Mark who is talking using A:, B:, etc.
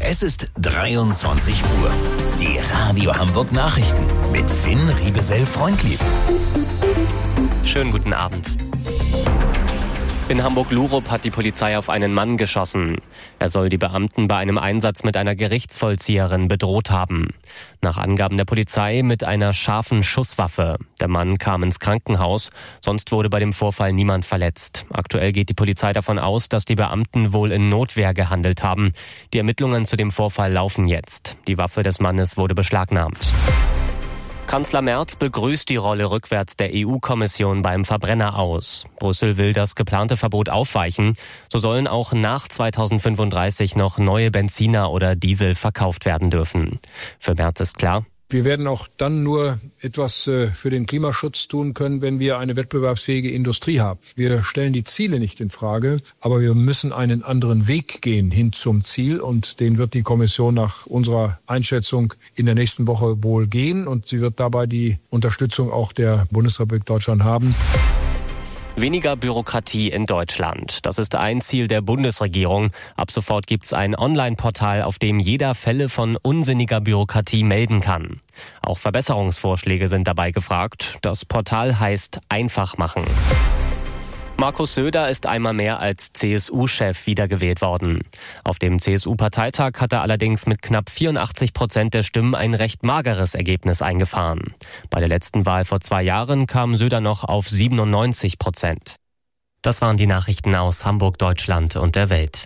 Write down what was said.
A: Es ist 23 Uhr. Die Radio Hamburg Nachrichten mit Finn Riebesell-Freundlieb.
B: Schönen guten Abend. In Hamburg-Lurup hat die Polizei auf einen Mann geschossen. Er soll die Beamten bei einem Einsatz mit einer Gerichtsvollzieherin bedroht haben. Nach Angaben der Polizei mit einer scharfen Schusswaffe. Der Mann kam ins Krankenhaus, sonst wurde bei dem Vorfall niemand verletzt. Aktuell geht die Polizei davon aus, dass die Beamten wohl in Notwehr gehandelt haben. Die Ermittlungen zu dem Vorfall laufen jetzt. Die Waffe des Mannes wurde beschlagnahmt. Kanzler Merz begrüßt die Rolle rückwärts der EU-Kommission beim Verbrenner aus. Brüssel will das geplante Verbot aufweichen. So sollen auch nach 2035 noch neue Benziner oder Diesel verkauft werden dürfen. Für Merz ist klar:
C: Wir werden auch dann nur etwas für den Klimaschutz tun können, wenn wir eine wettbewerbsfähige Industrie haben. Wir stellen die Ziele nicht in Frage, aber wir müssen einen anderen Weg gehen hin zum Ziel. Und den wird die Kommission nach unserer Einschätzung in der nächsten Woche wohl gehen. Und sie wird dabei die Unterstützung auch der Bundesrepublik Deutschland haben.
B: Weniger Bürokratie in Deutschland. Das ist ein Ziel der Bundesregierung. Ab sofort gibt's ein Online-Portal, auf dem jeder Fälle von unsinniger Bürokratie melden kann. Auch Verbesserungsvorschläge sind dabei gefragt. Das Portal heißt Einfach machen. Markus Söder ist einmal mehr als CSU-Chef wiedergewählt worden. Auf dem CSU-Parteitag hat er allerdings mit knapp 84% der Stimmen ein recht mageres Ergebnis eingefahren. Bei der letzten Wahl vor 2 Jahren kam Söder noch auf 97%. Das waren die Nachrichten aus Hamburg, Deutschland und der Welt.